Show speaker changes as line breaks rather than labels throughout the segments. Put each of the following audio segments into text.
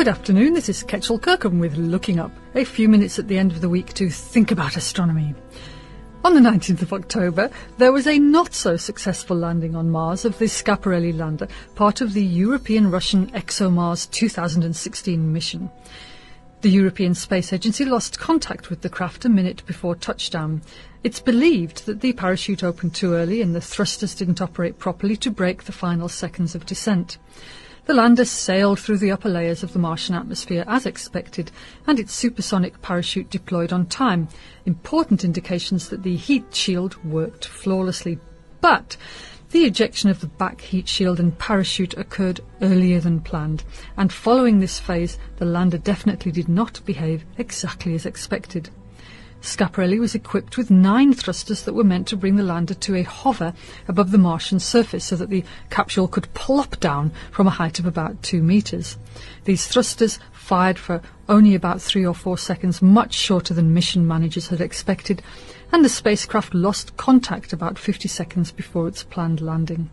Good afternoon, this is Ketchel Kirkham with Looking Up, a few minutes at the end of the week to think about astronomy. On the 19th of October, there was a not-so-successful landing on Mars of the Schiaparelli lander, part of the European-Russian ExoMars 2016 mission. The European Space Agency lost contact with the craft a minute before touchdown. It's believed that the parachute opened too early and the thrusters didn't operate properly to brake the final seconds of descent. The lander sailed through the upper layers of the Martian atmosphere as expected, and its supersonic parachute deployed on time, important indications that the heat shield worked flawlessly. But the ejection of the back heat shield and parachute occurred earlier than planned, and following this phase, the lander definitely did not behave exactly as expected. Schiaparelli was equipped with 9 thrusters that were meant to bring the lander to a hover above the Martian surface so that the capsule could plop down from a height of about 2 meters. These thrusters fired for only about 3 or 4 seconds, much shorter than mission managers had expected, and the spacecraft lost contact about 50 seconds before its planned landing.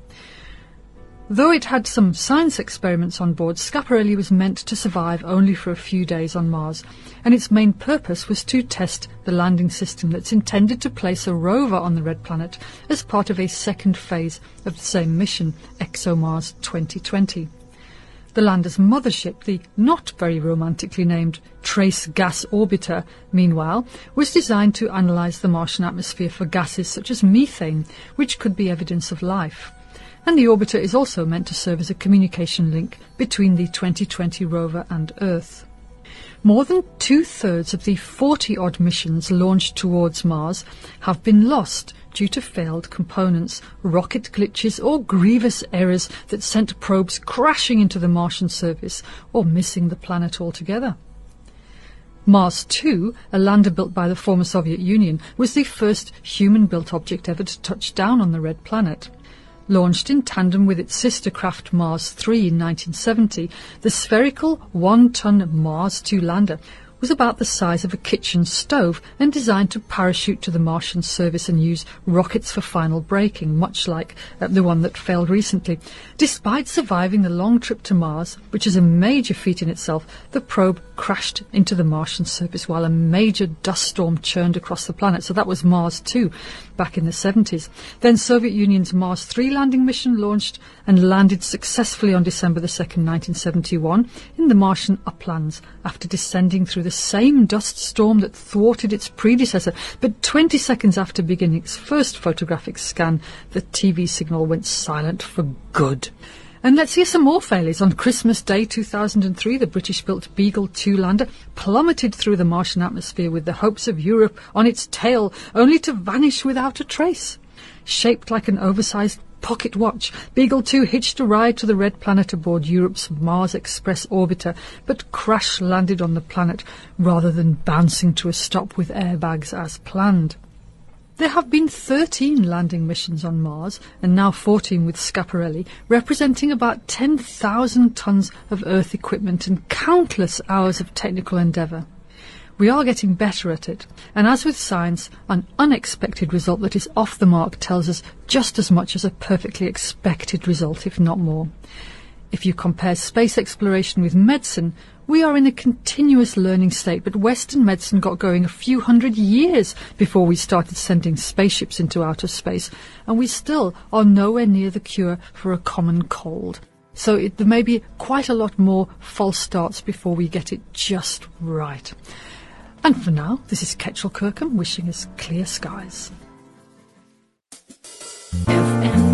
Though it had some science experiments on board, Schiaparelli was meant to survive only for a few days on Mars, and its main purpose was to test the landing system that's intended to place a rover on the red planet as part of a second phase of the same mission, ExoMars 2020. The lander's mothership, the not very romantically named Trace Gas Orbiter, meanwhile, was designed to analyse the Martian atmosphere for gases such as methane, which could be evidence of life. And the orbiter is also meant to serve as a communication link between the 2020 rover and Earth. More than 2/3 of the 40-odd missions launched towards Mars have been lost due to failed components, rocket glitches or grievous errors that sent probes crashing into the Martian surface or missing the planet altogether. Mars 2, a lander built by the former Soviet Union, was the first human-built object ever to touch down on the red planet. Launched in tandem with its sister craft Mars 3 in 1970, the spherical 1-ton Mars 2 lander was about the size of a kitchen stove and designed to parachute to the Martian surface and use rockets for final braking, much like the one that failed recently. Despite surviving the long trip to Mars, which is a major feat in itself, the probe crashed into the Martian surface while a major dust storm churned across the planet. So that was Mars 2 back in the 70s. Then Soviet Union's Mars 3 landing mission launched and landed successfully on December the 2nd, 1971 in the Martian uplands after descending through the same dust storm that thwarted its predecessor. But 20 seconds after beginning its first photographic scan, the TV signal went silent for good. And let's hear some more failures. On Christmas Day 2003, the British-built Beagle 2 lander plummeted through the Martian atmosphere with the hopes of Europe on its tail, only to vanish without a trace. Shaped like an oversized pocket watch, Beagle 2 hitched a ride to the red planet aboard Europe's Mars Express orbiter, but crash-landed on the planet rather than bouncing to a stop with airbags as planned. There have been 13 landing missions on Mars, and now 14 with Schiaparelli, representing about 10,000 tons of Earth equipment and countless hours of technical endeavour. We are getting better at it, and as with science, an unexpected result that is off the mark tells us just as much as a perfectly expected result, if not more. If you compare space exploration with medicine, we are in a continuous learning state, but Western medicine got going a few hundred years before we started sending spaceships into outer space, and we still are nowhere near the cure for a common cold. So there may be quite a lot more false starts before we get it just right. And for now, this is Ketchel Kirkham wishing us clear skies. FM